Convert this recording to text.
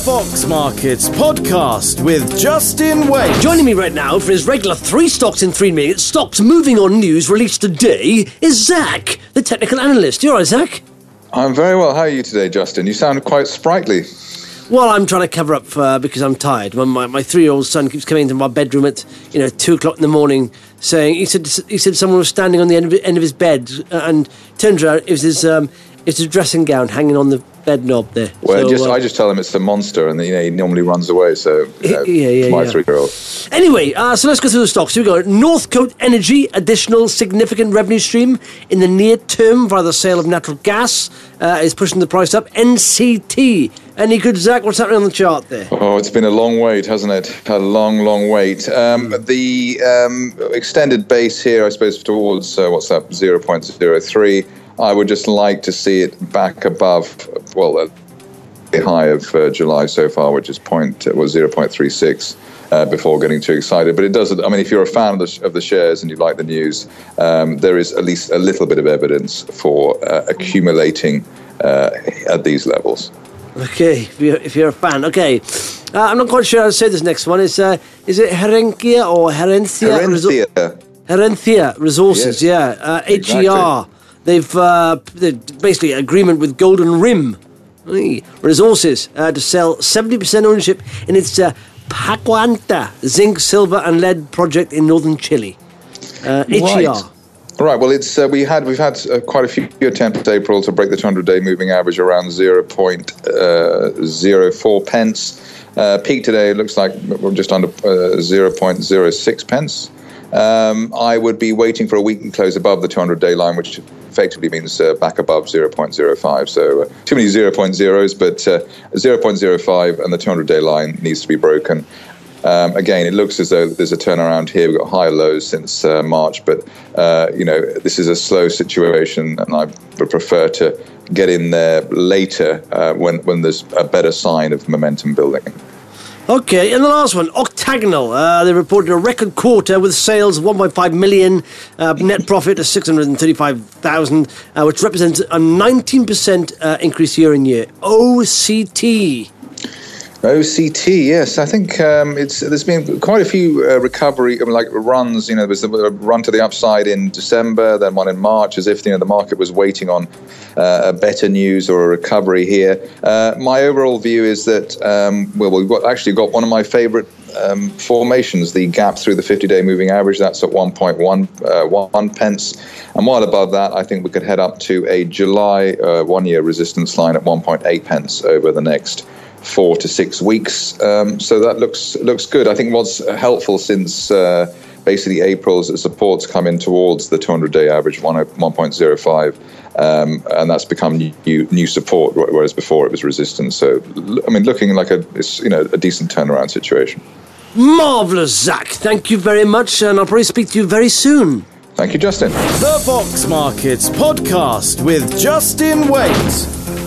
Fox Markets podcast with Justin Wade. Joining me right now for his regular 3 stocks in 3 minutes, stocks moving on news released today, is Zach, the technical analyst. You all right, Zach? I'm very well. How are you today, Justin? You sound quite sprightly. Well, I'm trying to cover up because I'm tired. My 3-year-old son keeps coming into my bedroom at 2 o'clock in the morning, saying he said someone was standing on the end of his bed, and turns out it was his dressing gown hanging on the bed knob there. Well, I just tell him it's the monster, and he normally runs away. So my 3-year-old. Anyway, so let's go through the stocks. Here we go. Northcote Energy, additional significant revenue stream in the near term via the sale of natural gas, is pushing the price up. NCT. Any good, Zach? What's happening on the chart there? Oh, it's been a long wait, hasn't it? A long wait. The extended base here, I suppose, towards, 0.03. I would just like to see it back above, the high of July so far, which is 0.36, before getting too excited. But it does, if you're a fan of the shares and you like the news, there is at least a little bit of evidence for accumulating at these levels. Okay, if you're a fan. Okay. I'm not quite sure how to say this next one. Is it Herenthia or Herenthia? Herenthia Resources, yes. HER. Exactly. They've basically agreement with Golden Rim Resources to sell 70% ownership in its Pacuanta zinc, silver and lead project in northern Chile. HER. Right. Well, we've had quite a few attempts April to break the 200-day moving average around 0.04 pence. Peak today looks like we're just under 0.06 pence. I would be waiting for a weekly close above the 200-day line, which effectively means back above 0.05. So too many 0.0s, but 0.05 and the 200-day line needs to be broken. Again, it looks as though there's a turnaround here. We've got higher lows since March, but this is a slow situation, and I would prefer to get in there later when there's a better sign of momentum building. Okay, and the last one, Octagonal. They reported a record quarter with sales of 1.5 million, net profit of 635,000, which represents a 19% increase year on year. OCT, yes. I think there's been quite a few recovery, runs. There was a run to the upside in December, then one in March, as if the market was waiting on better news or a recovery here. My overall view is that we've got one of my favourite formations, the gap through the 50-day moving average. That's at 1.1 pence, and while above that, I think we could head up to a July 1-year resistance line at 1.8 pence over the next 4 to 6 weeks. So that looks good. I think what's helpful since basically April's supports come in towards the 200-day average 1.05, and that's become new support, whereas before it was resistance. So looking like a decent turnaround situation. Marvellous, Zach. Thank you very much, and I'll probably speak to you very soon. Thank you, Justin. The Fox Markets podcast with Justin Wade.